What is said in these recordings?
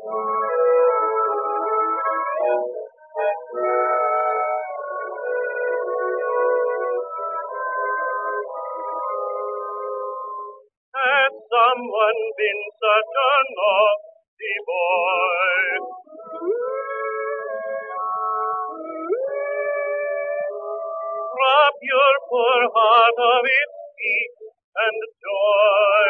Has someone been such a naughty boy? Rob your poor heart of its peace and joy.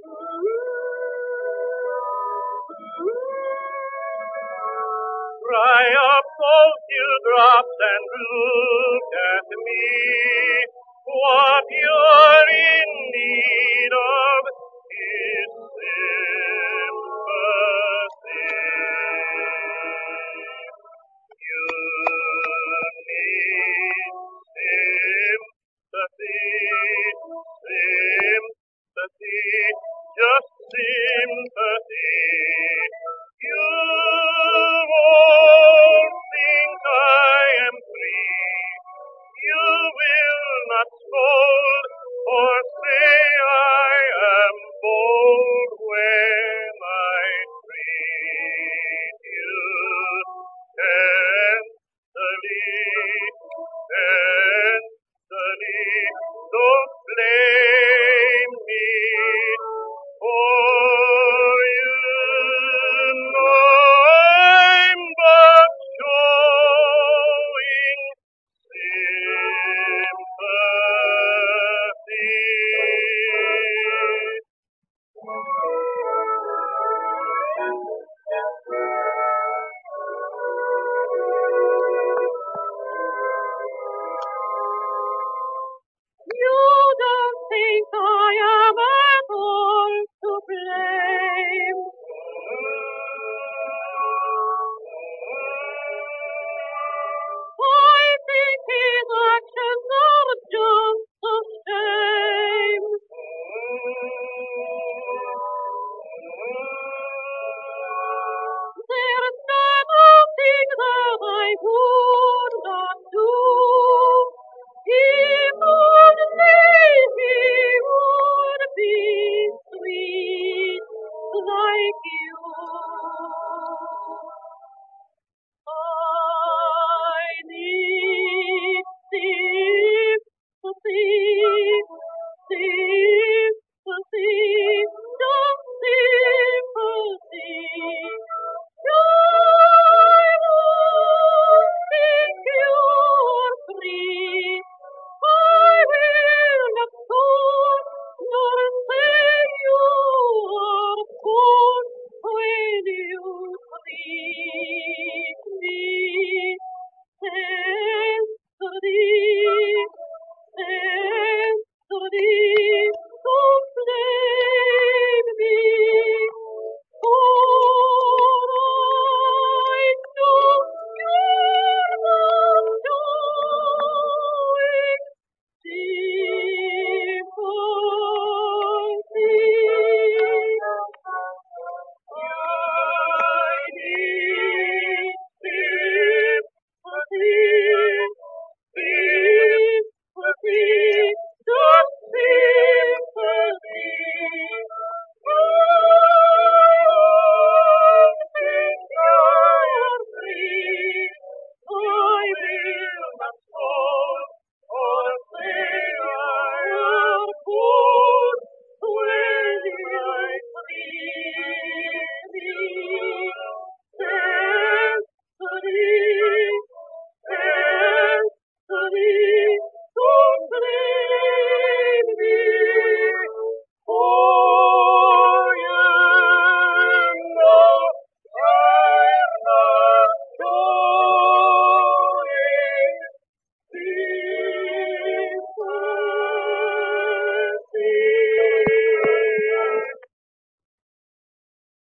Dry up those dewdrops and look at me. What you're in need of is sympathy. You need sympathy, just sympathy. You won't think I am free. You will not scold or say I am bold when I treat you tenderly. Don't blame me, for you know I'm but showing You don't think I am at all to blame. I think his actions are just the same. There's nothing that I would not do. If only he would be sweet like you.